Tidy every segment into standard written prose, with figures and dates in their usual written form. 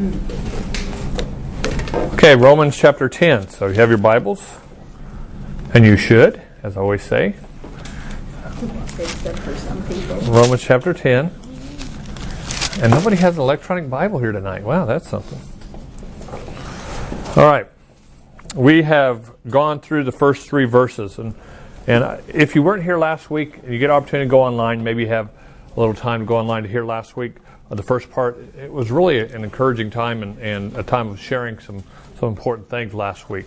Okay, Romans chapter 10. So you have your Bibles, and you should, as I always say. Except for some people. Romans chapter 10. And nobody has an electronic Bible here tonight. Wow, that's something. All right. We have gone through the first 3 verses. And if you weren't here last week, and you get an opportunity to go online, maybe you have a little time to go online to hear last week, the first part, it was really an encouraging time and a time of sharing some important things last week.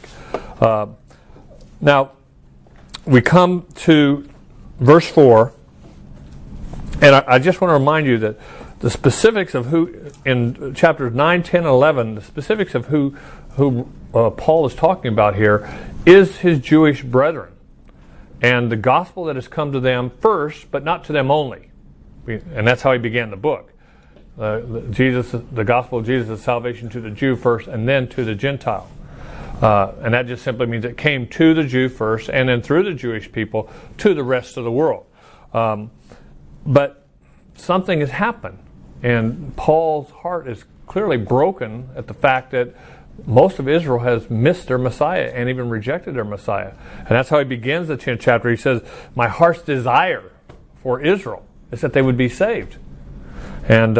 Now, we come to verse 4, and I just want to remind you that the specifics of who, in chapters 9, 10, and 11, the specifics of who Paul is talking about here is his Jewish brethren, and the gospel that has come to them first, but not to them only. And that's how he began the book. The gospel of Jesus is salvation to the Jew first and then to the Gentile. And that just simply means it came to the Jew first and then through the Jewish people to the rest of the world. But something has happened, and Paul's heart is clearly broken at the fact that most of Israel has missed their Messiah and even rejected their Messiah. And that's how he begins the 10th chapter. He says, my heart's desire for Israel is that they would be saved. And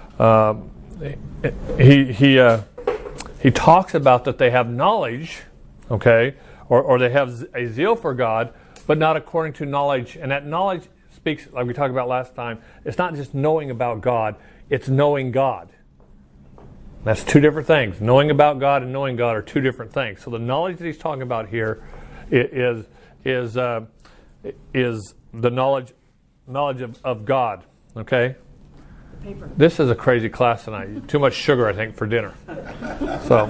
he talks about that they have knowledge, okay, or they have a zeal for God, but not according to knowledge. And that knowledge speaks, like we talked about last time, it's not just knowing about God, it's knowing God. That's 2 different things. Knowing about God and knowing God are 2 different things. So the knowledge that he's talking about here is the knowledge of God, okay? Paper. This is a crazy class tonight. Too much sugar, I think, for dinner. So,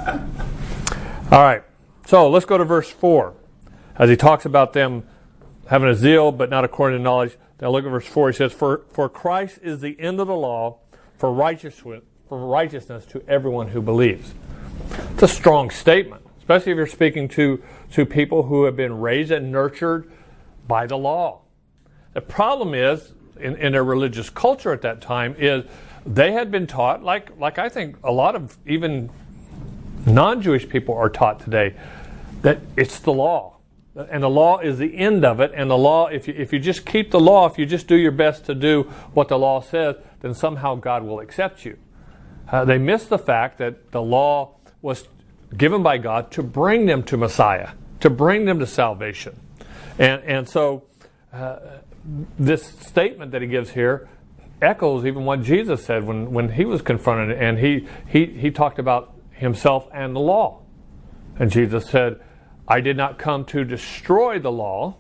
all right. So let's go to verse 4. As he talks about them having a zeal, but not according to knowledge. Now look at verse 4. He says, For Christ is the end of the law for righteousness to everyone who believes. It's a strong statement, especially if you're speaking to people who have been raised and nurtured by the law. The problem is, in their religious culture at that time, is they had been taught, like I think a lot of even non-Jewish people are taught today, that it's the law. And the law is the end of it. And the law, if you just keep the law, if you just do your best to do what the law says, then somehow God will accept you. They miss the fact that the law was given by God to bring them to Messiah, to bring them to salvation. And so this statement that he gives here echoes even what Jesus said when he was confronted, and he talked about himself and the law. And Jesus said, I did not come to destroy the law,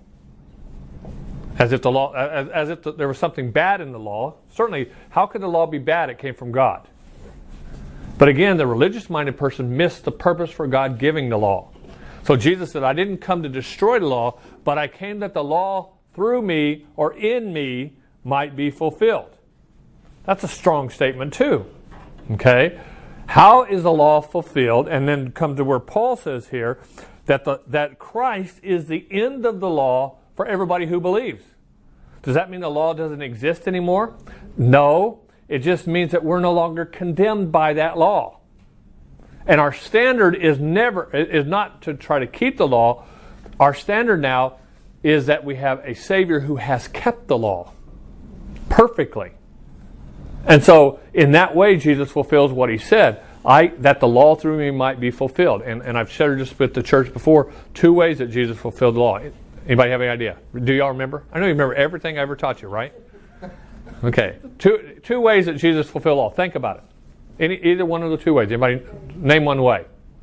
as if there was something bad in the law. Certainly, how could the law be bad? It came from God. But again, the religious-minded person missed the purpose for God giving the law. So Jesus said, I didn't come to destroy the law, but I came that the law through me or in me might be fulfilled. That's a strong statement too. Okay? How is the law fulfilled? And then come to where Paul says here that Christ is the end of the law for everybody who believes. Does that mean the law doesn't exist anymore? No. It just means that we're no longer condemned by that law. And our standard is not to try to keep the law. Our standard now is that we have a Savior who has kept the law perfectly. And so, in that way, Jesus fulfills what he said, that the law through me might be fulfilled. And I've shared this with the church before, 2 ways that Jesus fulfilled the law. Anybody have any idea? Do y'all remember? I know you remember everything I ever taught you, right? Okay. Two ways that Jesus fulfilled the law. Think about it. Either one of the 2 ways. Anybody name one way?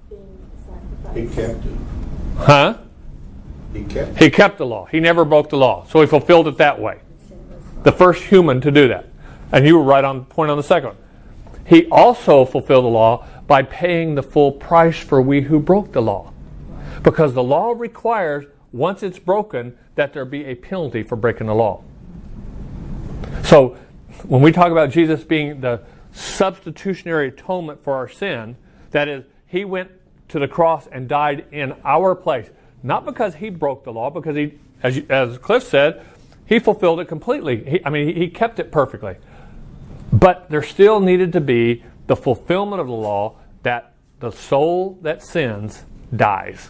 He kept it. Huh? He kept the law. He never broke the law. So he fulfilled it that way. The first human to do that. And you were right on point on the second one. He also fulfilled the law by paying the full price for we who broke the law. Because the law requires, once it's broken, that there be a penalty for breaking the law. So when we talk about Jesus being the substitutionary atonement for our sin, that is, he went to the cross and died in our place. Not because he broke the law, because he, as Cliff said, he fulfilled it completely. He kept it perfectly. But there still needed to be the fulfillment of the law that the soul that sins dies.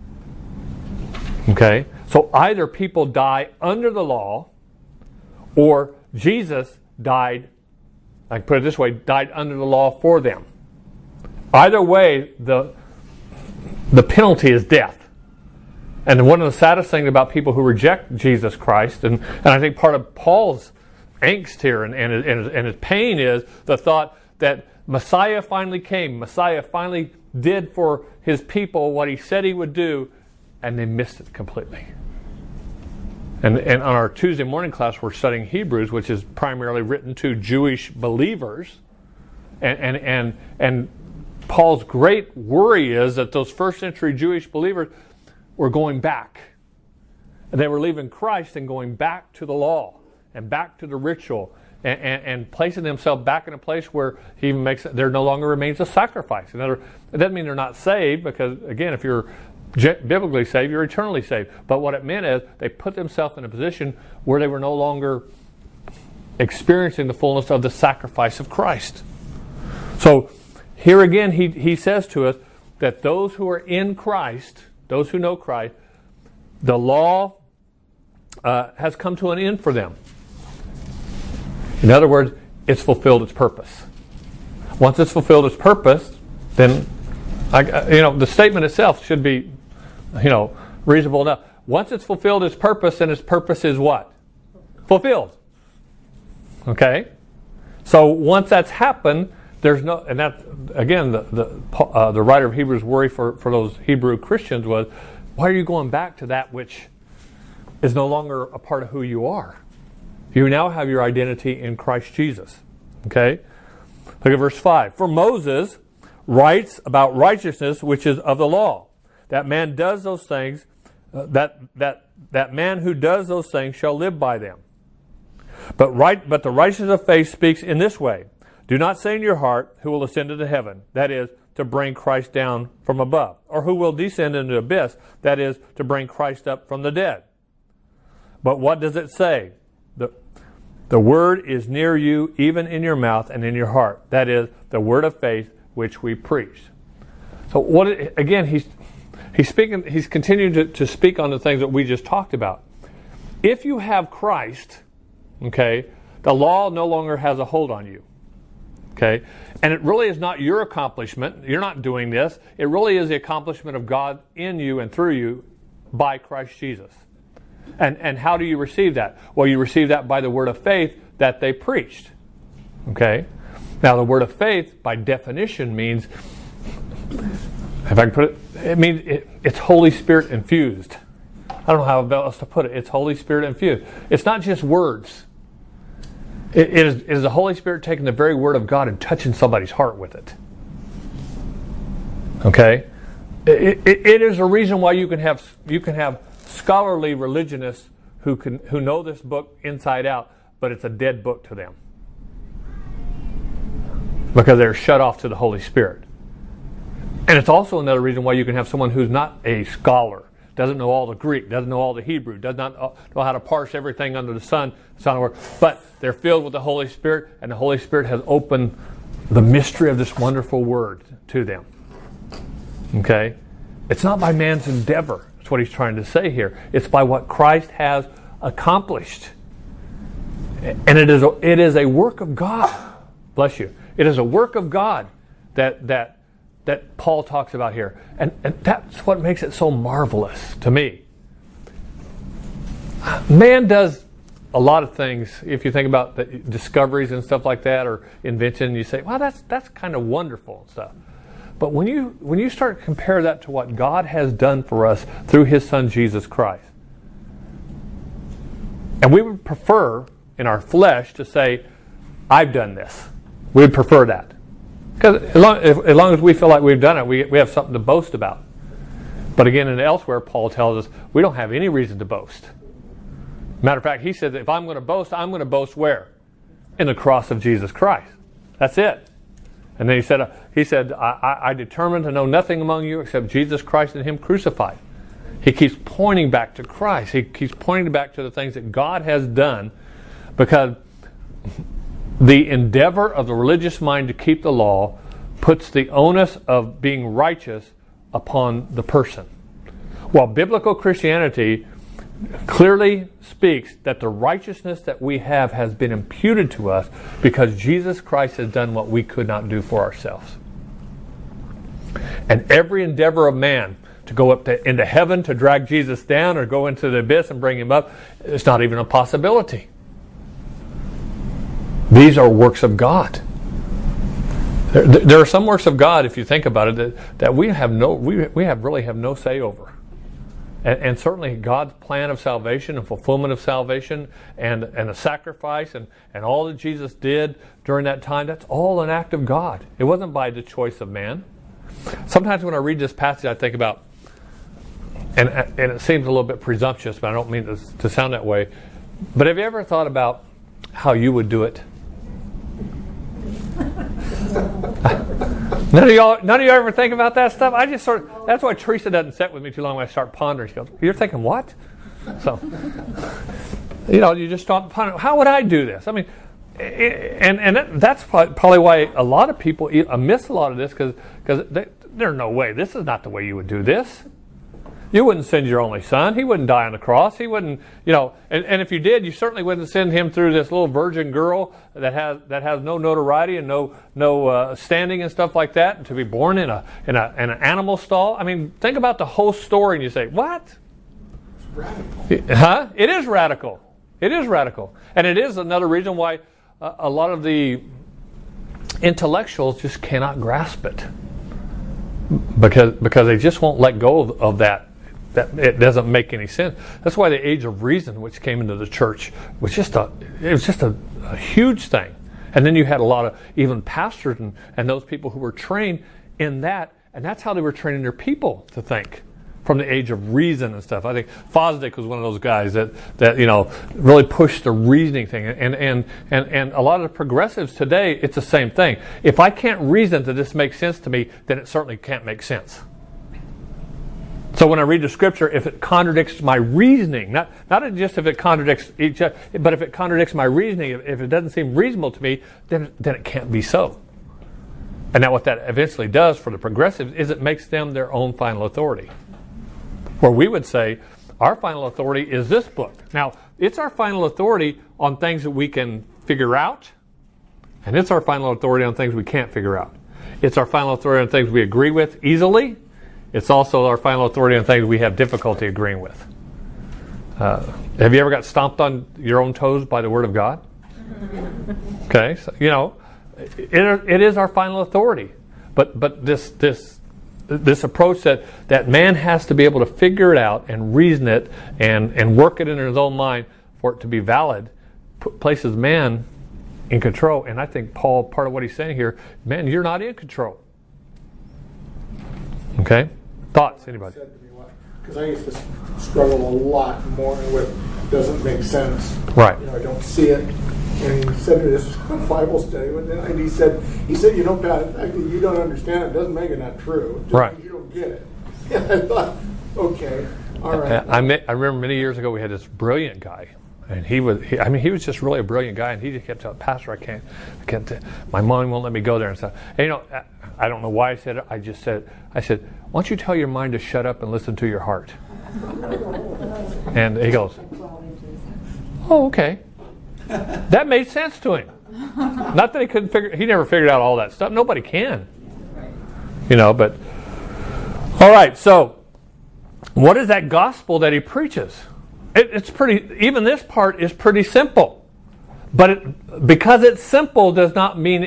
Okay? So either people die under the law, or Jesus died, I can put it this way, died under the law for them. Either way, the penalty is death. And one of the saddest things about people who reject Jesus Christ, and I think part of Paul's angst here and his pain is the thought that Messiah finally came. Messiah finally did for his people what he said he would do, and they missed it completely. And on our Tuesday morning class, we're studying Hebrews, which is primarily written to Jewish believers. And Paul's great worry is that those first century Jewish believers were going back. And they were leaving Christ and going back to the law and back to the ritual and placing themselves back in a place where he even makes there no longer remains a sacrifice. It doesn't mean they're not saved, because again, if you're biblically saved, you're eternally saved. But what it meant is they put themselves in a position where they were no longer experiencing the fullness of the sacrifice of Christ. So here again, he says to us that those who are in Christ, those who know Christ, the law has come to an end for them. In other words, it's fulfilled its purpose. Once it's fulfilled its purpose, then the statement itself should be, reasonable enough. Once it's fulfilled its purpose, then its purpose is what? Fulfilled. Okay? So once that's happened, there's no, and that again, the writer of Hebrews' worry for those Hebrew Christians was, why are you going back to that which is no longer a part of who you are? You now have your identity in Christ Jesus. Okay? Look at verse 5. For Moses writes about righteousness which is of the law, that man does those things, that man who does those things shall live by them. But the righteousness of faith speaks in this way: do not say in your heart, who will ascend into heaven, that is, to bring Christ down from above, or who will descend into the abyss, that is, to bring Christ up from the dead. But what does it say? The word is near you, even in your mouth and in your heart. That is, the word of faith which we preach. So he's continuing to speak on the things that we just talked about. If you have Christ, okay, the law no longer has a hold on you. Okay? And it really is not your accomplishment. You're not doing this. It really is the accomplishment of God in you and through you by Christ Jesus. And how do you receive that? Well, you receive that by the word of faith that they preached. Okay? Now, the word of faith, by definition, means, if I can put it means it's Holy Spirit infused. I don't know how else to put it. It's Holy Spirit infused. It's not just words. It is the Holy Spirit taking the very word of God and touching somebody's heart with it. Okay? It is a reason why you can have scholarly religionists who know this book inside out, but it's a dead book to them. Because they're shut off to the Holy Spirit. And it's also another reason why you can have someone who's not a scholar, doesn't know all the Greek, doesn't know all the Hebrew, does not know how to parse everything under the sun, but they're filled with the Holy Spirit, and the Holy Spirit has opened the mystery of this wonderful word to them. Okay? It's not by man's endeavor. That's what he's trying to say here. It's by what Christ has accomplished. And it is a work of God. Bless you. It is a work of God that Paul talks about here. And that's what makes it so marvelous to me. Man does a lot of things. If you think about the discoveries and stuff like that, or invention, you say, well, that's kind of wonderful and stuff. But when you start to compare that to what God has done for us through His Son Jesus Christ, and we would prefer in our flesh to say, I've done this. We would prefer that. Because as long as we feel like we've done it, we have something to boast about. But again, and elsewhere, Paul tells us we don't have any reason to boast. Matter of fact, he said that if I'm going to boast, I'm going to boast where? In the cross of Jesus Christ. That's it. And then he said, I determined to know nothing among you except Jesus Christ and Him crucified. He keeps pointing back to Christ. He keeps pointing back to the things that God has done, because the endeavor of the religious mind to keep the law puts the onus of being righteous upon the person. While biblical Christianity clearly speaks that the righteousness that we have has been imputed to us because Jesus Christ has done what we could not do for ourselves. And every endeavor of man to go up into heaven to drag Jesus down or go into the abyss and bring him up, it's not even a possibility. These are works of God. There are some works of God, if you think about it, that we really have no say over. And certainly God's plan of salvation and fulfillment of salvation and the sacrifice and all that Jesus did during that time, that's all an act of God. It wasn't by the choice of man. Sometimes when I read this passage, I think about, and it seems a little bit presumptuous, but I don't mean to sound that way, but have you ever thought about how you would do it? None of you ever think about that stuff? I just that's why Teresa doesn't sit with me too long when I start pondering. She goes, "You're thinking what?" So, you just start pondering, how would I do this? I mean, that's probably why a lot of people miss a lot of this, because there's no way. This is not the way you would do this. You wouldn't send your only son. He wouldn't die on the cross. He wouldn't, and if you did, you certainly wouldn't send him through this little virgin girl that has no notoriety and no standing and stuff like that, and to be born in an animal stall. I mean, think about the whole story, and you say, what? It's radical. Huh? It is radical. It is radical, and it is another reason why a lot of the intellectuals just cannot grasp it, because they just won't let go of that. That it doesn't make any sense. That's why the age of reason, which came into the church, was just a huge thing. And then you had a lot of even pastors and those people who were trained in that, and that's how they were training their people to think from the age of reason and stuff. I think Fosdick was one of those guys that really pushed the reasoning thing. And a lot of the progressives today, it's the same thing. If I can't reason that this makes sense to me, then it certainly can't make sense. So when I read the scripture, if it contradicts my reasoning, not just if it contradicts each other, but if it contradicts my reasoning, if it doesn't seem reasonable to me, then it can't be so. And now what that eventually does for the progressives is it makes them their own final authority. Where we would say, our final authority is this book. Now, it's our final authority on things that we can figure out, and it's our final authority on things we can't figure out. It's our final authority on things we agree with easily. It's also our final authority on things we have difficulty agreeing with. Have you ever got stomped on your own toes by the Word of God? Okay, so, it is our final authority. But this approach that man has to be able to figure it out and reason it and work it in his own mind for it to be valid places man in control. And I think Paul, part of what he's saying here, man, you're not in control. Okay? Thoughts? Anybody? Because I used to struggle a lot more with doesn't make sense. Right. I don't see it. And he said to this Bible study, and he said, Pat, the fact that you don't understand it doesn't make it not true. Just right. You don't get it. And I thought, okay, all right. I remember many years ago we had this brilliant guy. And he was just really a brilliant guy, and he just kept telling, Pastor, I can't, my mom won't let me go there and stuff. And I don't know why I said it. I said, why don't you tell your mind to shut up and listen to your heart? And he goes, oh, okay. That made sense to him. Not that he never figured out all that stuff. Nobody can. But, all right, so what is that gospel that he preaches? It's pretty. Even this part is pretty simple, but because it's simple does not mean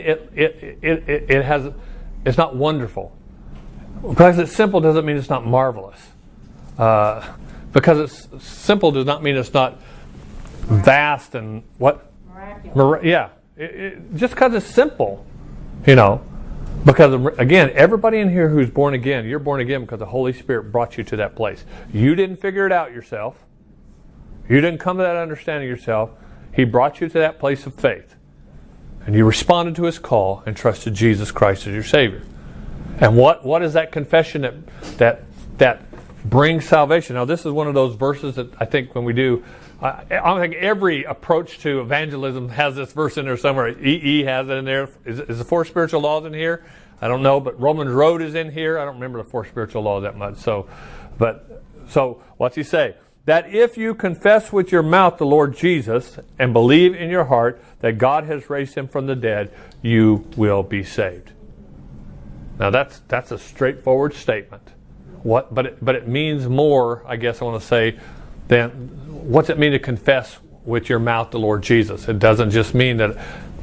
it's not wonderful. Because it's simple doesn't mean it's not marvelous. Because it's simple does not mean it's not vast and what? Miraculous. Just because it's simple, Because again, everybody in here who's born again, you're born again because the Holy Spirit brought you to that place. You didn't figure it out yourself. You didn't come to that understanding yourself. He brought you to that place of faith. And you responded to His call and trusted Jesus Christ as your Savior. And what is that confession that brings salvation? Now, this is one of those verses that I think when we do I don't think every approach to evangelism has this verse in there somewhere. EE has it in there. Is the 4 spiritual laws in here? I don't know, but Romans Road is in here. I don't remember the 4 spiritual laws that much. So what's he say? That if you confess with your mouth the Lord Jesus and believe in your heart that God has raised him from the dead, you will be saved. Now that's a straightforward statement. But it means more, I guess I want to say, than what's it mean to confess with your mouth the Lord Jesus? It doesn't just mean that.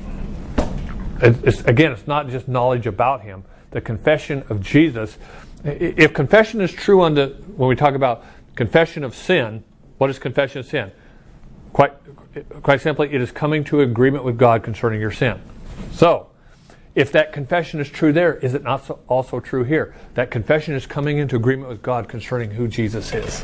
It's not just knowledge about him. The confession of Jesus. If confession is true when we talk about confession of sin, what is confession of sin? Quite simply, it is coming to agreement with God concerning your sin. So, if that confession is true there, is it not also true here? That confession is coming into agreement with God concerning who Jesus is.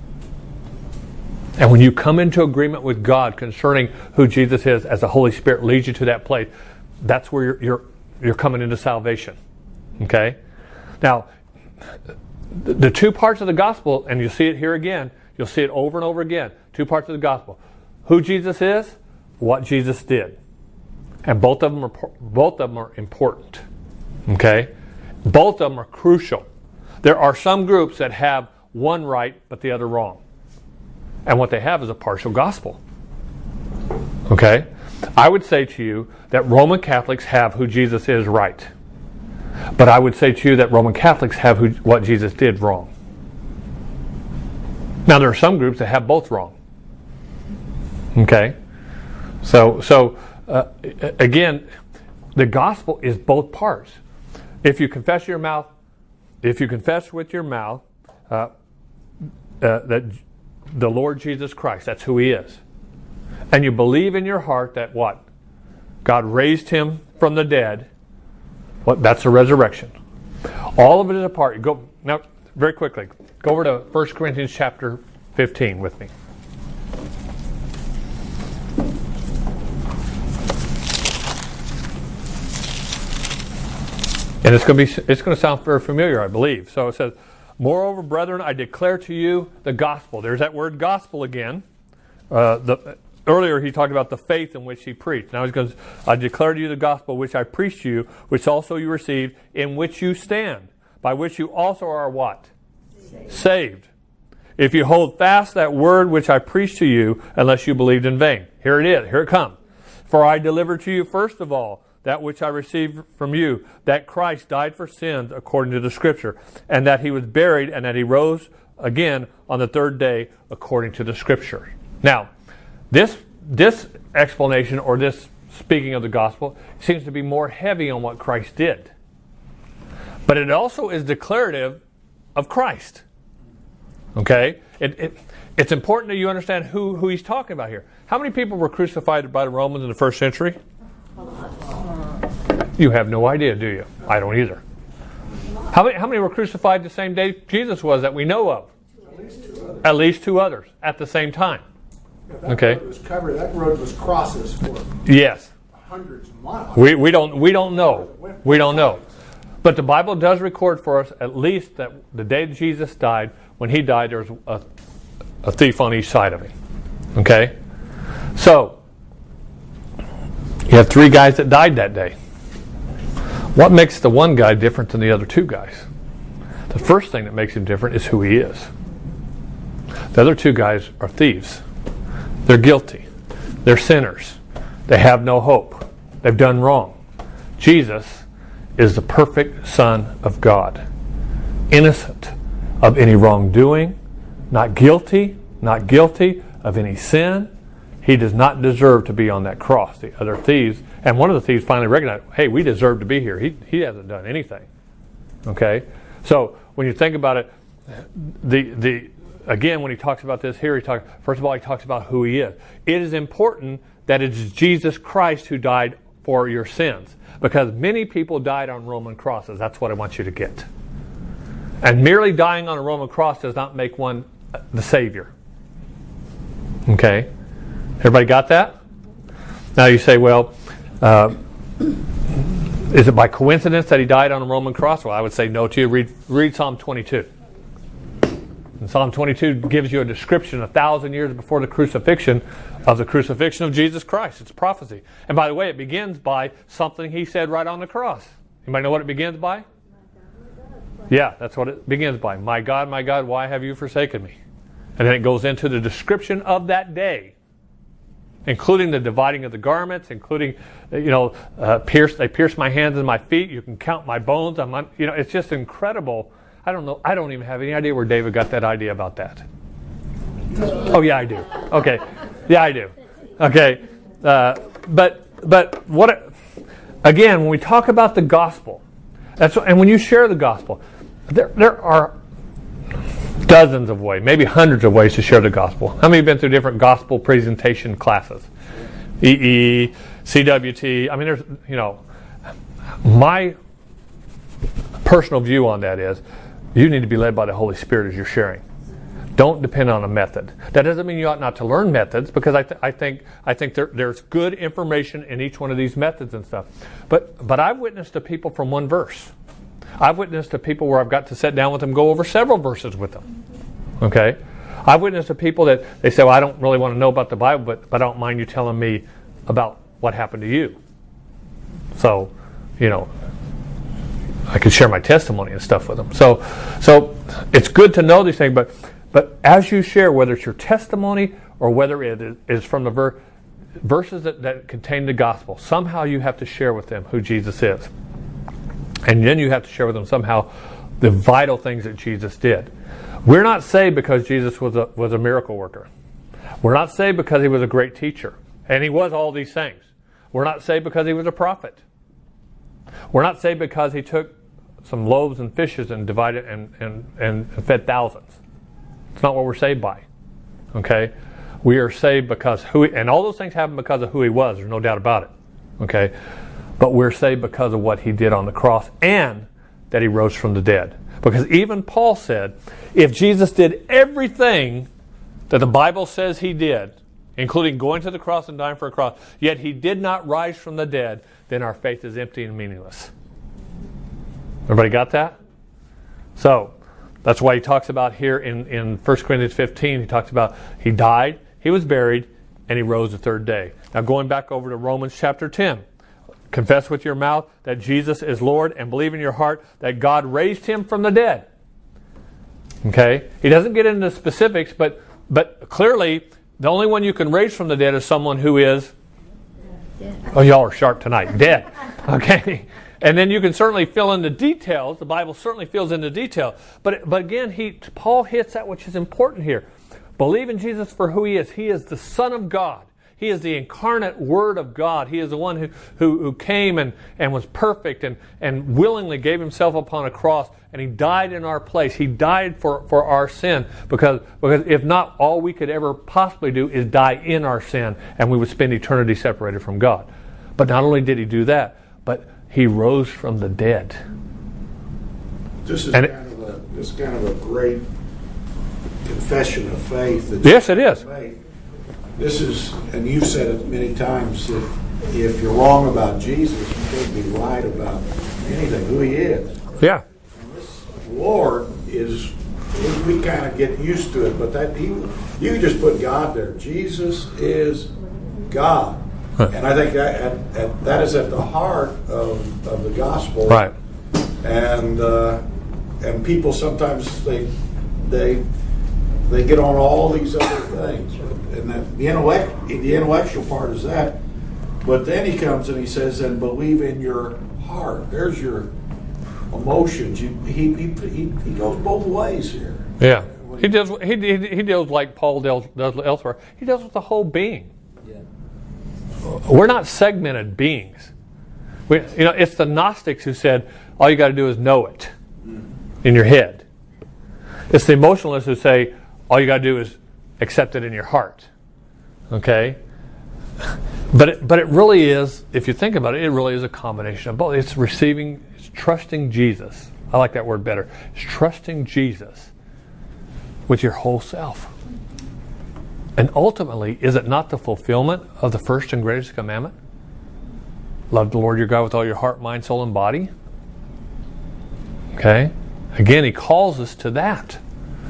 And when you come into agreement with God concerning who Jesus is, as the Holy Spirit leads you to that place, that's where you're coming into salvation. Okay? Now, the 2 parts of the gospel, and you'll see it here again, you'll see it over and over again. 2 parts of the gospel. Who Jesus is, what Jesus did. And both of them are important. Okay? Both of them are crucial. There are some groups that have one right but the other wrong. And what they have is a partial gospel. Okay? I would say to you that Roman Catholics have who Jesus is right. But I would say to you that Roman Catholics have what Jesus did wrong. Now there are some groups that have both wrong. Okay? So again, the gospel is both parts. If you confess with your mouth that the Lord Jesus Christ, that's who he is, and you believe in your heart that what? God raised him from the dead. That's a resurrection. All of it is a part. Go now, very quickly. Go over to 1 Corinthians chapter 15 with me. And it's going to sound very familiar, I believe. So it says, "Moreover, brethren, I declare to you the gospel." There's that word gospel again. Earlier he talked about the faith in which he preached. Now he goes, "I declare to you the gospel which I preached to you, which also you received, in which you stand, by which you also are what? Saved. If you hold fast that word which I preached to you, unless you believed in vain." Here it is. Here it comes. "For I delivered to you first of all that which I received from you, that Christ died for sins according to the Scripture, and that he was buried, and that he rose again on the 3rd day according to the Scripture." Now, this explanation, or this speaking of the gospel, seems to be more heavy on what Christ did. But it also is declarative of Christ. Okay? It's important that you understand who he's talking about here. How many people were crucified by the Romans in the 1st century? You have no idea, do you? I don't either. How many were crucified the same day Jesus was that we know of? At least two others at the same time. Yeah, that road was crosses for hundreds of miles. We don't know. But the Bible does record for us at least that the day Jesus died, when he died, there was a thief on each side of him. Okay? So, you have 3 guys that died that day. What makes the one guy different than the other 2 guys? The first thing that makes him different is who he is. The other 2 guys are thieves. They're guilty. They're sinners. They have no hope. They've done wrong. Jesus is the perfect Son of God, innocent of any wrongdoing, not guilty of any sin. He does not deserve to be on that cross. The other thieves, and one of the thieves finally recognized, hey, we deserve to be here. He hasn't done anything. Okay? So when you think about it, again, when he talks about this here, first of all, he talks about who he is. It is important that it is Jesus Christ who died for your sins, because many people died on Roman crosses. That's what I want you to get. And merely dying on a Roman cross does not make one the Savior. Okay? Everybody got that? Now you say, well, is it by coincidence that he died on a Roman cross? Well, I would say no to you. Read Psalm 22. And Psalm 22 gives you a description 1,000 years before the crucifixion of Jesus Christ. It's a prophecy. And by the way, it begins by something he said right on the cross. Anybody know what it begins by? Yeah, that's what it begins by. My God, why have you forsaken me? And then it goes into the description of that day, including the dividing of the garments, including, they pierced my hands and my feet. You can count my bones. It's just incredible. I don't know. I don't even have any idea where David got that idea about that. Oh yeah, I do. Okay, yeah, I do. Okay, but what? Again, when we talk about the gospel, and when you share the gospel, there are dozens of ways, maybe hundreds of ways to share the gospel. How many have been through different gospel presentation classes? EE, CWT. I mean, there's, my personal view on that is you need to be led by the Holy Spirit as you're sharing. Don't depend on a method. That doesn't mean you ought not to learn methods, because I think there's good information in each one of these methods and stuff. But I've witnessed to people from one verse. I've witnessed to people where I've got to sit down with them, go over several verses with them. Okay? I've witnessed to people that they say, well, I don't really want to know about the Bible, but I don't mind you telling me about what happened to you. So, I could share my testimony and stuff with them. So it's good to know these things, but as you share, whether it's your testimony or whether it is from the verses that contain the gospel, somehow you have to share with them who Jesus is. And then you have to share with them somehow the vital things that Jesus did. We're not saved because Jesus was a miracle worker. We're not saved because he was a great teacher. And he was all these things. We're not saved because he was a prophet. We're not saved because he took some loaves and fishes and divided and fed thousands. It's not what we're saved by. Okay? We are saved because and all those things happen because of who he was. There's no doubt about it. Okay? But we're saved because of what he did on the cross and that he rose from the dead. Because even Paul said, if Jesus did everything that the Bible says he did, including going to the cross and dying for a cross, yet he did not rise from the dead, then our faith is empty and meaningless. Everybody got that? So, that's why he talks about here in 1 Corinthians 15, he talks about he died, he was buried, and he rose the third day. Now going back over to Romans chapter 10. Confess with your mouth that Jesus is Lord and believe in your heart that God raised him from the dead. Okay? He doesn't get into specifics, but clearly the only one you can raise from the dead is someone who is, oh, y'all are sharp tonight, dead. Okay? And then you can certainly fill in the details. The Bible certainly fills in the detail. But again, Paul hits that which is important here. Believe in Jesus for who he is. He is the Son of God. He is the incarnate Word of God. He is the one who came and was perfect and willingly gave himself upon a cross, and he died in our place. He died for our sin because if not, all we could ever possibly do is die in our sin, and we would spend eternity separated from God. But not only did he do that, but he rose from the dead. This is kind of a great confession of faith. Yes, it is. This is, and you've said it many times, if you're wrong about Jesus, you can't be right about anything, who he is. Yeah. And this Lord is, we kind of get used to it, but you just put God there. Jesus is God. And I think that is at the heart of the gospel. Right. And people sometimes they get on all these other things. And that the intellectual part is that. But then he comes and he says, and believe in your heart. There's your emotions. He goes both ways here. Yeah. He deals like Paul does elsewhere. He deals with the whole being. Yeah. We're not segmented beings. It's the Gnostics who said all you got to do is know it in your head. It's the emotionalists who say all you got to do is accept it in your heart. Okay? But it really is, if you think about it, it really is a combination of both. It's trusting Jesus. I like that word better. It's trusting Jesus with your whole self. And ultimately, is it not the fulfillment of the first and greatest commandment? Love the Lord your God with all your heart, mind, soul, and body. Okay? Again, he calls us to that.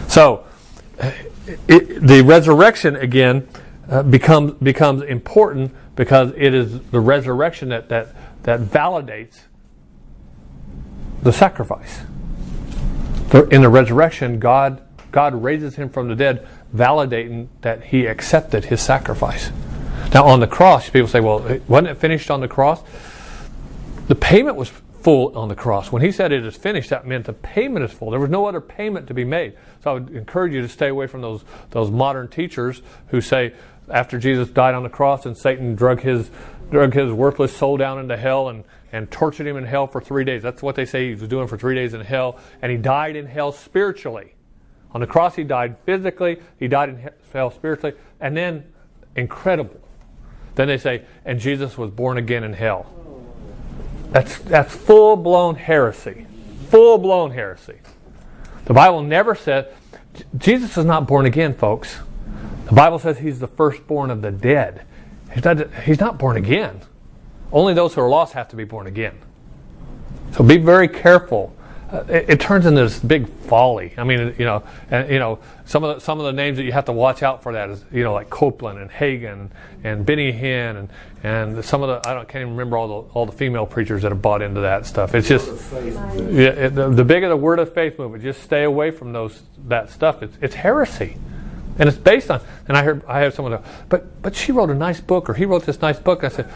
So the resurrection again becomes important because it is the resurrection that validates the sacrifice. In the resurrection, God raises him from the dead, validating that he accepted his sacrifice. Now on the cross, people say, well, wasn't it finished on the cross? The payment was full on the cross. When he said it is finished, that meant the payment is full. There was no other payment to be made. So I would encourage you to stay away from those modern teachers who say after Jesus died on the cross and Satan drug his worthless soul down into hell and tortured him in hell for 3 days. That's what they say he was doing for 3 days in hell. And he died in hell spiritually. On the cross he died physically, he died in hell spiritually, and then, incredible, then they say, and Jesus was born again in hell. That's full-blown heresy. Full-blown heresy. The Bible never said, Jesus is not born again, folks. The Bible says he's the firstborn of the dead. He's not born again. Only those who are lost have to be born again. So be very careful. It turns into this big folly. I mean, some of the names that you have to watch out for that is, like Copeland and Hagen and Benny Hinn and some of the can't even remember all the female preachers that have bought into that stuff. It's just the bigger the Word of Faith movement, just stay away from that stuff. It's heresy, and it's based on. And I have someone go, but she wrote a nice book, or he wrote this nice book. I said,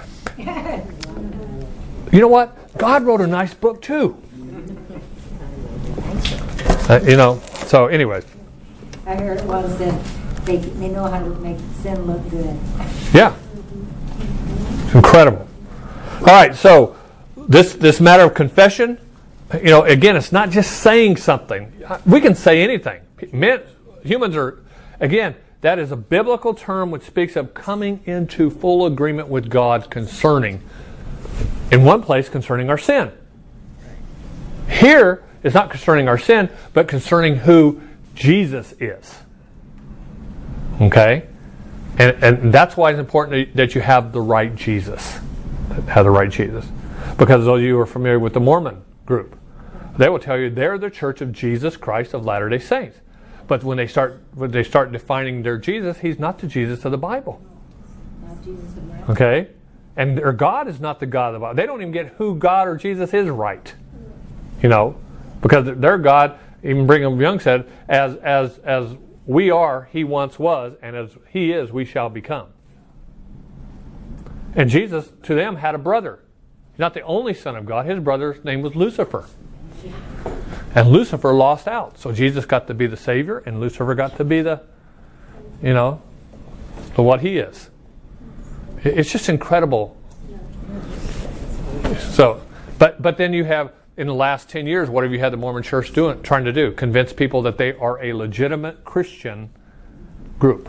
you know what? God wrote a nice book too. So anyways. I heard it was that they know how to make sin look good. Yeah. It's incredible. All right, so this matter of confession, again, it's not just saying something. We can say anything. Humans are, again, that is a biblical term which speaks of coming into full agreement with God concerning, in one place, concerning our sin. Here, it's not concerning our sin, but concerning who Jesus is. Okay? And that's why it's important that you have the right Jesus. Have the right Jesus. Because those of you who are familiar with the Mormon group, they will tell you they're the Church of Jesus Christ of Latter-day Saints. But when they start defining their Jesus, he's not the Jesus of the Bible. Not Jesus of the Bible. Okay? And their God is not the God of the Bible. They don't even get who God or Jesus is right. Because their God, even Brigham Young said, as we are, he once was, and as he is, we shall become. And Jesus, to them, had a brother. He's not the only Son of God. His brother's name was Lucifer. And Lucifer lost out. So Jesus got to be the Savior, and Lucifer got to be the what he is. It's just incredible. So, but then you have, in the last 10 years, what have you had the Mormon Church trying to do? Convince people that they are a legitimate Christian group.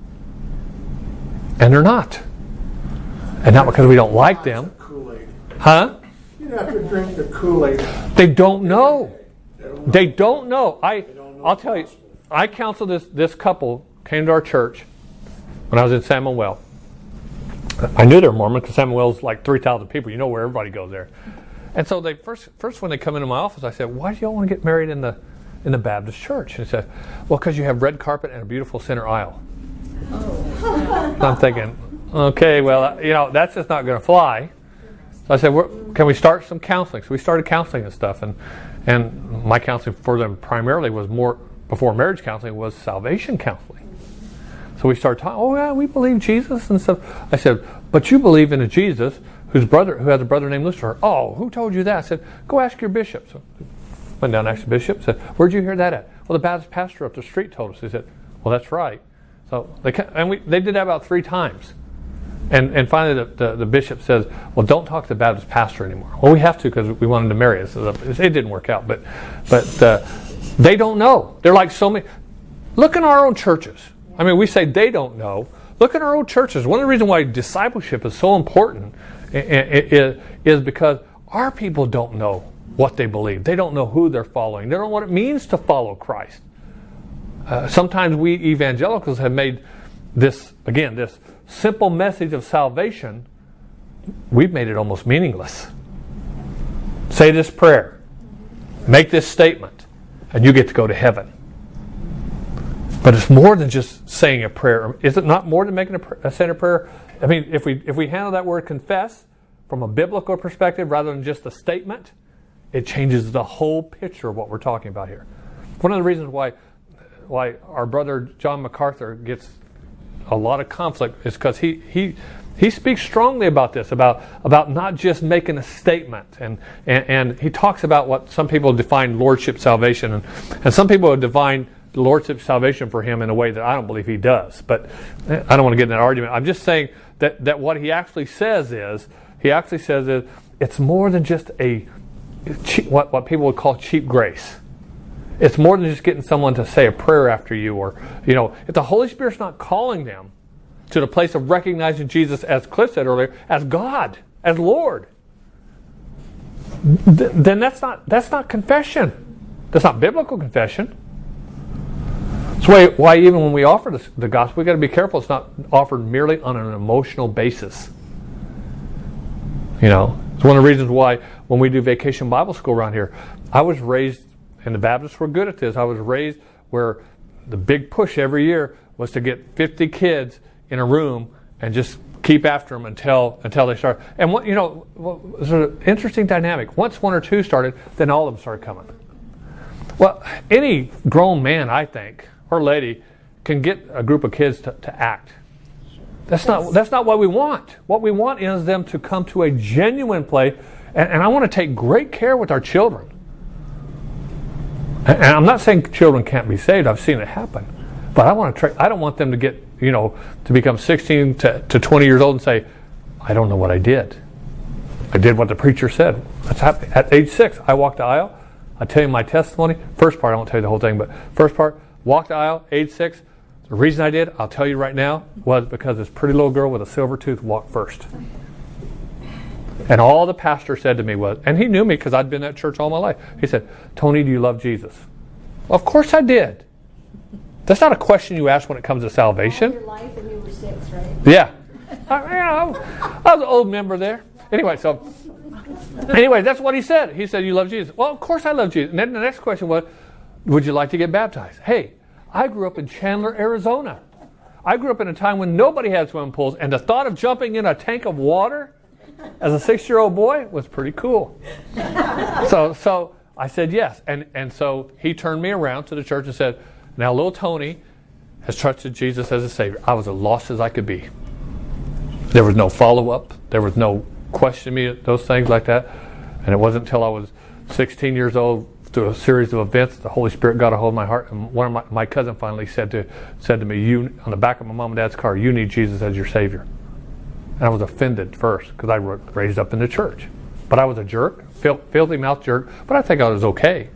And they're not. And not because we don't like them. Kool-Aid. Huh? You have to drink the Kool-Aid. They don't know. They don't know. I'll tell you, I counseled this couple, came to our church when I was in San Manuel. I knew they were Mormon because San Manuel's like 3,000 people. You know where everybody goes there. And so they first when they come into my office, I said, "Why do y'all want to get married in the Baptist church?" And he said, "Well, because you have red carpet and a beautiful center aisle." Oh. I'm thinking, okay, well, that's just not going to fly. So I said, "Can we start some counseling?" So we started counseling and stuff, and my counseling for them primarily was more before marriage counseling was salvation counseling. So we started talking. Oh yeah, we believe Jesus and stuff. I said, "But you believe in a Jesus who has a brother named Lucifer." "Oh, who told you that?" I said, "Go ask your bishop." So went down and asked the bishop. Said, "Where'd you hear that at?" "Well, the Baptist pastor up the street told us." He said, "Well, that's right." So they did that about 3 times, and finally the bishop says, "Well, don't talk to the Baptist pastor anymore." Well, we have to because we wanted to marry us. So it didn't work out, but they don't know. They're like so many. Look in our own churches. I mean, we say they don't know. Look at our own churches. One of the reasons why discipleship is so important is because our people don't know what they believe. They don't know who they're following. They don't know what it means to follow Christ. Sometimes we evangelicals have made this simple message of salvation, we've made it almost meaningless. Say this prayer. Make this statement, and you get to go to heaven. But it's more than just saying a prayer. Is it not more than making a saying a prayer? I mean, if we handle that word confess from a biblical perspective rather than just a statement, it changes the whole picture of what we're talking about here. One of the reasons why our brother John MacArthur gets a lot of conflict is because he speaks strongly about this, about not just making a statement, and he talks about what some people define lordship salvation, and some people have defined lordship salvation for him in a way that I don't believe he does. But I don't want to get in that argument. I'm just saying that what he actually says is it's more than just what people would call cheap grace. It's more than just getting someone to say a prayer after you, or if the Holy Spirit's not calling them to the place of recognizing Jesus, as Cliff said earlier, as God, as Lord, then that's not confession. That's not biblical confession. That's why even when we offer the gospel, we've got to be careful it's not offered merely on an emotional basis. It's one of the reasons why when we do Vacation Bible School around here, I was raised, and the Baptists were good at this, I was raised where the big push every year was to get 50 kids in a room and just keep after them until they start. And there's an interesting dynamic. Once one or two started, then all of them started coming. Well, any grown man, I think, or lady, can get a group of kids to act. That's not what we want. What we want is them to come to a genuine place, and I want to take great care with our children. And I'm not saying children can't be saved. I've seen it happen. But I don't want them to get, to become 16 to 20 years old and say, I don't know what I did. I did what the preacher said. That's happening. At age 6, I walked the aisle. I tell you my testimony. First part, I won't tell you the whole thing, but first part, walked the aisle, age 6. The reason I did, I'll tell you right now, was because this pretty little girl with a silver tooth walked first. And all the pastor said to me was, and he knew me because I'd been at church all my life. He said, Tony, do you love Jesus? Well, of course I did. That's not a question you ask when it comes to salvation. All your life and you were 6, right? Yeah. I was an old member there. Anyway, that's what he said. He said, you love Jesus. Well, of course I love Jesus. And then the next question was, would you like to get baptized? Hey, I grew up in Chandler, Arizona. I grew up in a time when nobody had swimming pools, and the thought of jumping in a tank of water as a 6-year-old boy was pretty cool. So I said yes. And so he turned me around to the church and said, now little Tony has trusted Jesus as a Savior. I was as lost as I could be. There was no follow-up. There was no questioning me, those things like that. And it wasn't until I was 16 years old, through a series of events, the Holy Spirit got a hold of my heart, and one of my cousin finally said to me, "You, on the back of my mom and dad's car, you need Jesus as your Savior." And I was offended first because I was raised up in the church, but I was a jerk, filthy mouth jerk. But I think I was okay,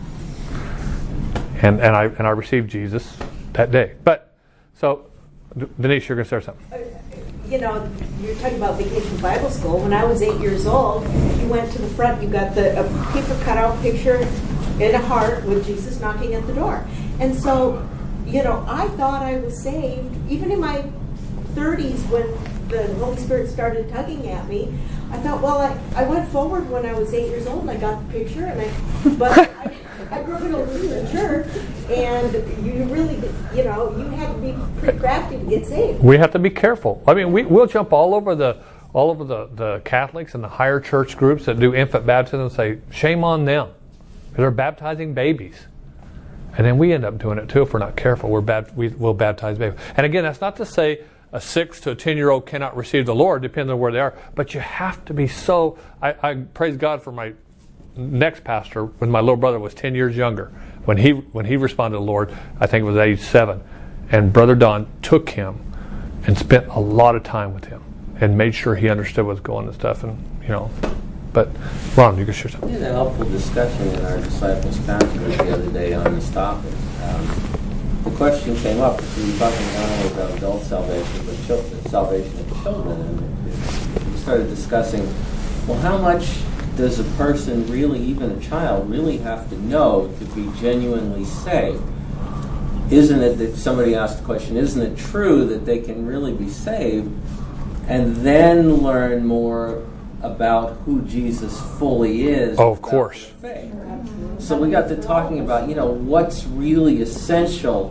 and I received Jesus that day. But so, Denise, you're going to start something. You're talking about Vacation Bible School. When I was 8 years old, you went to the front, you got a paper cutout picture in a heart with Jesus knocking at the door. And so, I thought I was saved. Even in my 30s, when the Holy Spirit started tugging at me, I thought, well, I went forward when I was 8 years old and I got the picture, but I grew up in a Lutheran church, and you really, you had to be pretty crafty to get saved. We have to be careful. I mean, we'll jump all over the Catholics and the higher church groups that do infant baptism and say, shame on them. They're baptizing babies. And then we end up doing it too if we're not careful. We will baptize babies. And again, that's not to say a 6 to a 10-year-old cannot receive the Lord, depending on where they are. But you have to be so. I praise God for my next pastor when my little brother was 10 years younger. When he responded to the Lord, I think it was age 7. And Brother Don took him and spent a lot of time with him and made sure he understood what was going on and stuff. And but Ron, you can share something. We had a helpful discussion in our disciples' conference the other day on this topic. The question came up, we were talking not only about adult salvation, but salvation of children. And we started discussing, well, how much does a person really, even a child, really have to know to be genuinely saved? Isn't it that somebody asked the question, isn't it true that they can really be saved and then learn more about who Jesus fully is? Oh, of course. Faith? So we got to talking about, what's really essential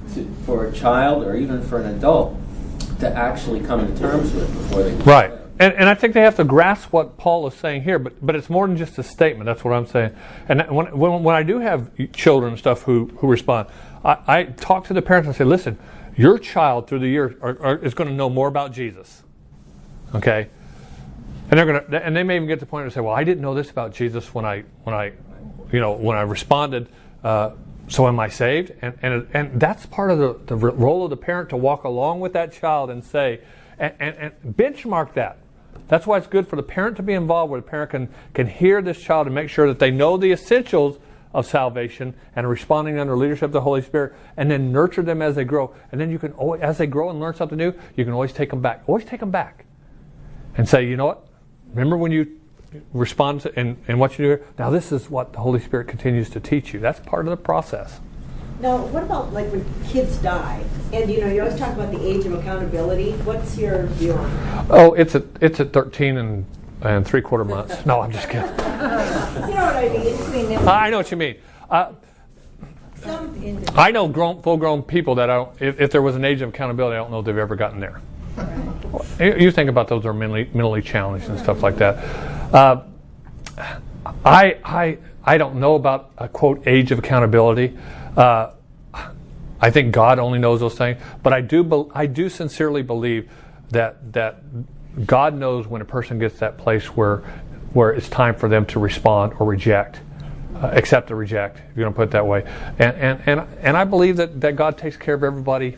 for a child or even for an adult to actually come to terms with before they Right. And I think they have to grasp what Paul is saying here, but it's more than just a statement. That's what I'm saying. And when I do have children and stuff who respond, I talk to the parents and say, listen, your child through the year is going to know more about Jesus. Okay? And they may even get to the point where they say, well, I didn't know this about Jesus when I responded. So am I saved? And that's part of the role of the parent to walk along with that child and say, and benchmark that. That's why it's good for the parent to be involved, where the parent can hear this child and make sure that they know the essentials of salvation and responding under leadership of the Holy Spirit, and then nurture them as they grow. And then you can always, as they grow and learn something new, you can always take them back. Always take them back and say, you know what? Remember when you respond to, and what you do here? Now this is what the Holy Spirit continues to teach you. That's part of the process. Now, what about like when kids die? And you always talk about the age of accountability. What's your view on that? Oh, it's at 13 and 3/4 months. No, I'm just kidding. You know what I mean? I know what you mean. I know full-grown people that if there was an age of accountability, I don't know if they've ever gotten there. You think about those who are mentally challenged and stuff like that. I don't know about a quote age of accountability. I think God only knows those things, but I do sincerely believe that God knows when a person gets to that place where it's time for them to respond or reject, accept or reject, if you want to put it that way. And I believe that God takes care of everybody.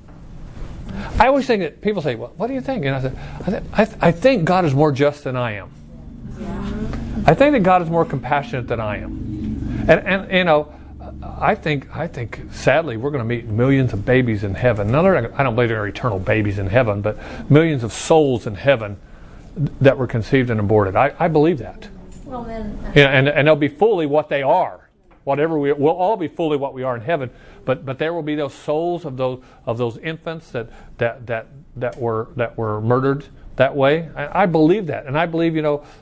I always think that people say, well, what do you think? And I said, I think God is more just than I am. Yeah. I think that God is more compassionate than I am. And I think sadly we're going to meet millions of babies in heaven. Now, I don't believe there are eternal babies in heaven, but millions of souls in heaven that were conceived and aborted. I believe that. Well, then, and they'll be fully what they are. We'll all be fully what we are in heaven, but there will be those souls of those infants that were murdered that way. I believe that, and I believe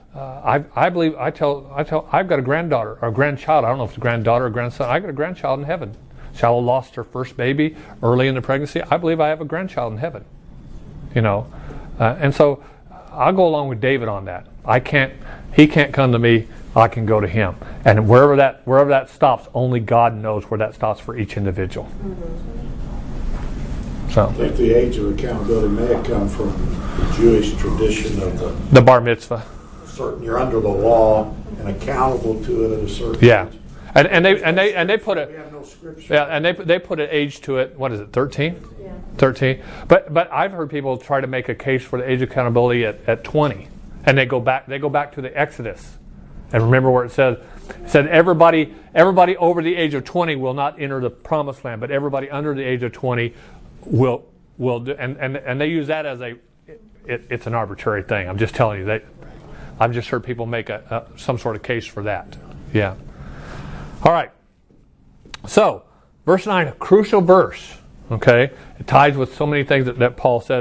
I've got a granddaughter or a grandchild. I don't know if it's a granddaughter or grandson. I got a grandchild in heaven. Shallow lost her first baby early in the pregnancy. I believe I have a grandchild in heaven. And so I'll go along with David on that. He can't come to me. I can go to him. And wherever that stops, only God knows where that stops for each individual. Mm-hmm. So I think the age of accountability may have come from the Jewish tradition of the bar mitzvah. You're under the law and accountable to it at a certain age. And they put it. We have no scripture. Yeah, and they put an age to it. What is it? 13. yeah. 13. But I've heard people try to make a case for the age of accountability at 20, and they go back to the Exodus. And remember where it said everybody over the age of 20 will not enter the promised land, but everybody under the age of 20 will do. And they use that as it's an arbitrary thing. I'm just telling you. I've just heard people make some sort of case for that. Yeah. All right. So, verse 9, a crucial verse. Okay, it ties with so many things that Paul says.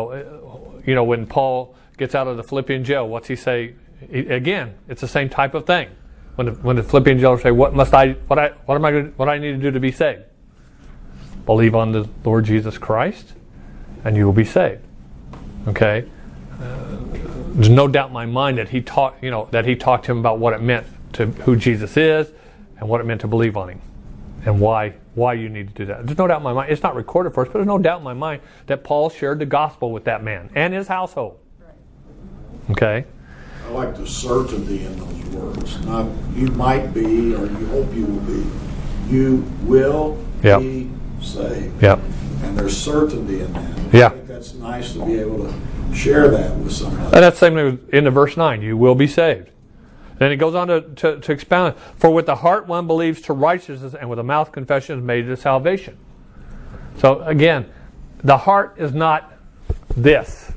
When Paul gets out of the Philippian jail, what's he say? Again, it's the same type of thing. When the Philippian jailers say, "What do I need to do to be saved?" Believe on the Lord Jesus Christ, and you will be saved. Okay. There's no doubt in my mind that he talked to him about what it meant to who Jesus is, and what it meant to believe on him, and why you need to do that. There's no doubt in my mind. It's not recorded for us, but there's no doubt in my mind that Paul shared the gospel with that man and his household. Okay. I like the certainty in those words. Not you might be, or you hope you will be. You will be saved. Yep. And there's certainty in that. Yeah. I think that's nice to be able to share that with somebody. And that's the same in the verse 9. You will be saved. Then it goes on to expound. For with the heart one believes to righteousness, and with the mouth confession is made to salvation. So again, the heart is not this.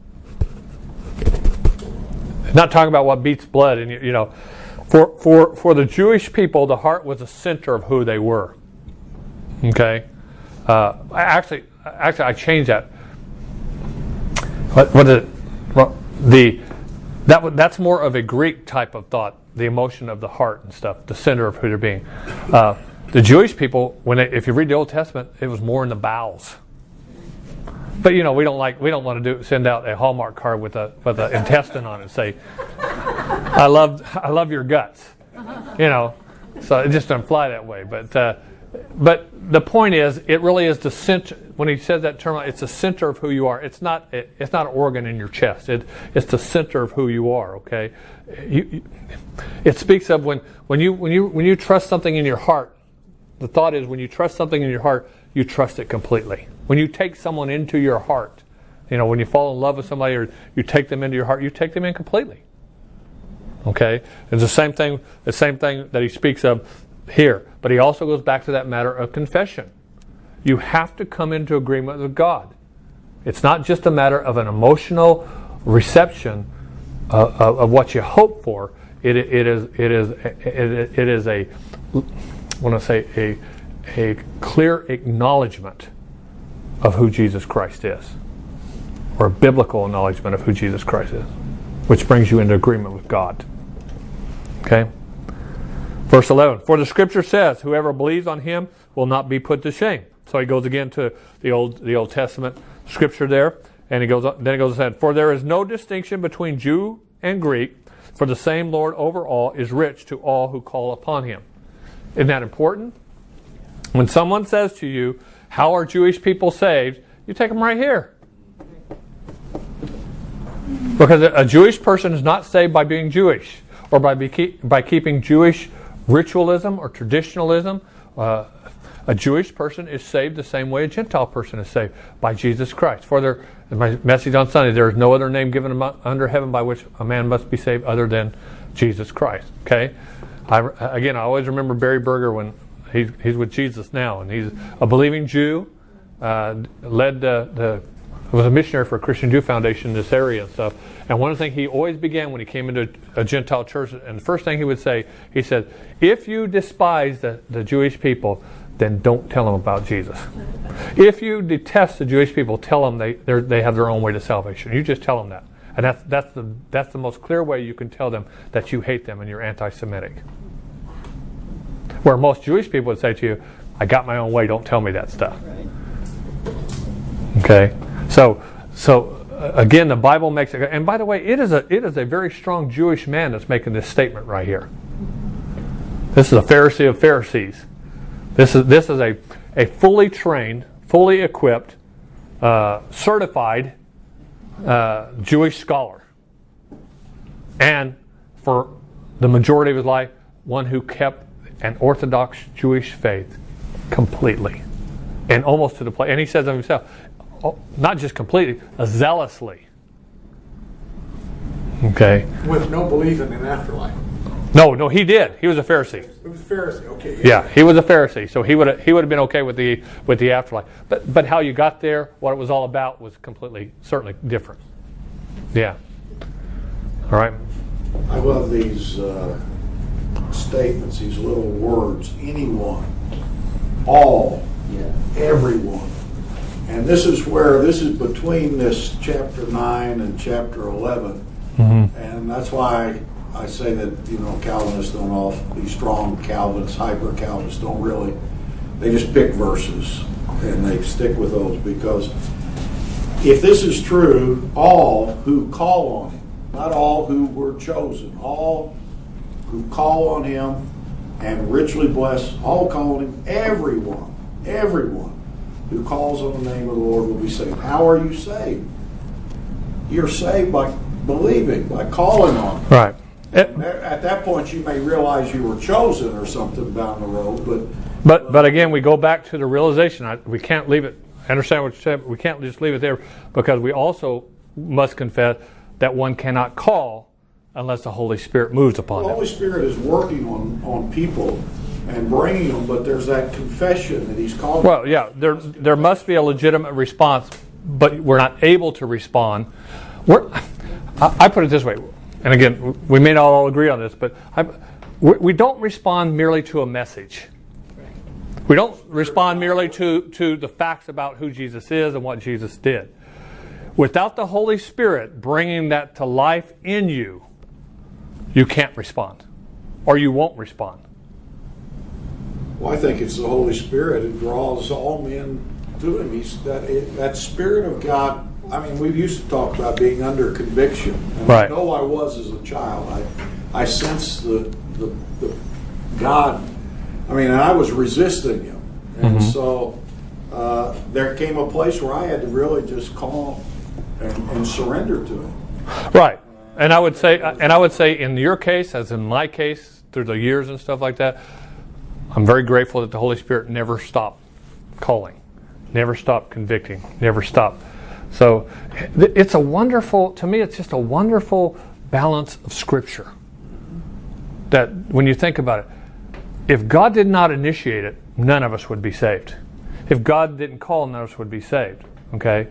Not talking about what beats blood, and for the Jewish people, the heart was the center of who they were. Okay, actually, I changed that. What is it? That's more of a Greek type of thought. The emotion of the heart and stuff, the center of who they're being. The Jewish people, if you read the Old Testament, it was more in the bowels. But we don't want to send out a Hallmark card with an intestine on it and say, I love your guts. So it just doesn't fly that way. But the point is, it really is the center. When he says that term, it's the center of who you are. It's not an organ in your chest. It's the center of who you are. Okay, it speaks of when you trust something in your heart. The thought is, when you trust something in your heart, you trust it completely. When you take someone into your heart, when you fall in love with somebody or you take them into your heart, you take them in completely. Okay, it's the same thing that he speaks of here. But he also goes back to that matter of confession. You have to come into agreement with God. It's not just a matter of an emotional reception of what you hope for. It is a clear acknowledgement of who Jesus Christ is, or a biblical acknowledgement of who Jesus Christ is, which brings you into agreement with God. Okay? Verse 11, for the scripture says, whoever believes on him will not be put to shame. So he goes again to the Old Testament scripture there, and then he goes and said, for there is no distinction between Jew and Greek, for the same Lord over all is rich to all who call upon him. Isn't that important? When someone says to you, how are Jewish people saved? You take them right here. Because a Jewish person is not saved by being Jewish, or by keeping Jewish ritualism or traditionalism. A Jewish person is saved the same way a Gentile person is saved, by Jesus Christ. For in my message on Sunday, there is no other name given under heaven by which a man must be saved other than Jesus Christ. Okay? I always remember Barry Berger when he's with Jesus now, and he's a believing Jew, was a missionary for a Christian Jew Foundation in this area and stuff. And one of the things he always began when he came into a Gentile church, and the first thing he would say, he said, if you despise the Jewish people, then don't tell them about Jesus. If you detest the Jewish people, tell them they have their own way to salvation. You just tell them that. And that's the most clear way you can tell them that you hate them and you're anti-Semitic. Where most Jewish people would say to you, I got my own way, don't tell me that stuff. Okay? So again, the Bible makes it, and by the way, it is a very strong Jewish man that's making this statement right here. This is a Pharisee of Pharisees. This is a fully trained, fully equipped, certified Jewish scholar, and for the majority of his life, one who kept an Orthodox Jewish faith completely, and almost to the point. And he says of himself, not just completely, zealously. Okay. With no belief in an afterlife. No, he did. He was a Pharisee. He was a Pharisee. Okay. Yeah, he was a Pharisee, so he would have been okay with the afterlife. But how you got there, what it was all about, was certainly different. Yeah. All right. I love these statements, these little words. Anyone, all, everyone. And this is between this chapter 9 and chapter 11. Mm-hmm. And that's why I say that, Calvinists don't all, these strong Calvinists, hyper Calvinists don't really, they just pick verses and they stick with those, because if this is true, all who call on him, not all who were chosen, all who call on him and richly bless, all call on him, everyone who calls on the name of the Lord will be saved. How are you saved? You're saved by believing, by calling on him. Right. At that point, you may realize you were chosen or something down the road, but again, we go back to the realization. We can't leave it. I understand what you said. But we can't just leave it there, because we also must confess that one cannot call unless the Holy Spirit moves upon them. The Holy Spirit is working on people and bringing them, but there's that confession that he's calling. Well, yeah, there must be a legitimate response, but we're not able to respond. I put it this way. And again, we may not all agree on this, but we don't respond merely to a message. We don't respond merely to the facts about who Jesus is and what Jesus did. Without the Holy Spirit bringing that to life in you, you can't respond, or you won't respond. Well, I think it's the Holy Spirit who draws all men to Him. That Spirit of God. I mean, we used to talk about being under conviction. And right. I know I was as a child. I sensed the God. I mean, I was resisting Him, and so there came a place where I had to really just call and surrender to Him. Right. And I would say, in your case, as in my case, through the years and stuff like that, I'm very grateful that the Holy Spirit never stopped calling, never stopped convicting, never stopped. So it's a wonderful, to me, it's just a wonderful balance of Scripture. That when you think about it, if God did not initiate it, none of us would be saved. If God didn't call, none of us would be saved. Okay?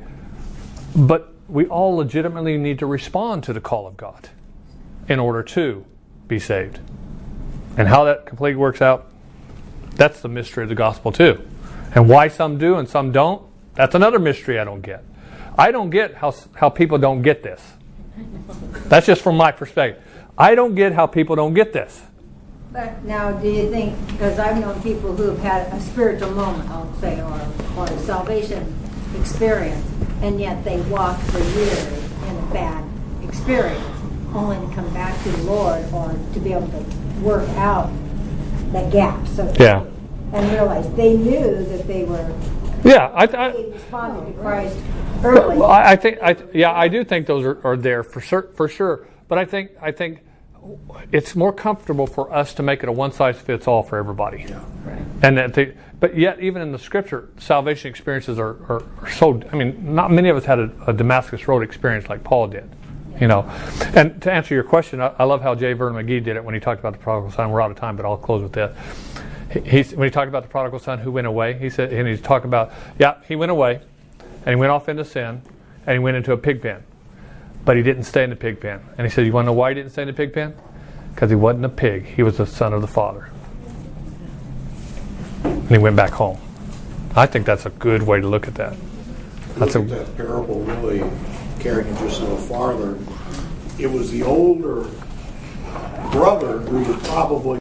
But we all legitimately need to respond to the call of God in order to be saved. And how that completely works out, that's the mystery of the gospel too. And why some do and some don't, that's another mystery I don't get. I don't get how people don't get this. That's just from my perspective. I don't get how people don't get this. But now, do you think, because I've known people who have had a spiritual moment, I'll say, or a salvation experience, and yet they walk for years in a bad experience, only to come back to the Lord or to be able to work out the gap, so to speak, and realize they knew that they were. Yeah, they responded to Christ early. Well, I do think those are there for sure. But I think it's more comfortable for us to make it a one size fits all for everybody. Yeah. Right. And but yet, even in the Scripture, salvation experiences are so. I mean, not many of us had a Damascus Road experience like Paul did. You know, and to answer your question, I love how J. Vernon McGee did it when he talked about the prodigal son. We're out of time, but I'll close with this. When he talked about the prodigal son who went away, he said, and he's talking about, he went away, and he went off into sin, and he went into a pig pen. But he didn't stay in the pig pen. And he said, you want to know why he didn't stay in the pig pen? Because he wasn't a pig. He was the son of the Father. And he went back home. I think that's a good way to look at that. That parable really carrying it just a little farther. It was the older brother who was probably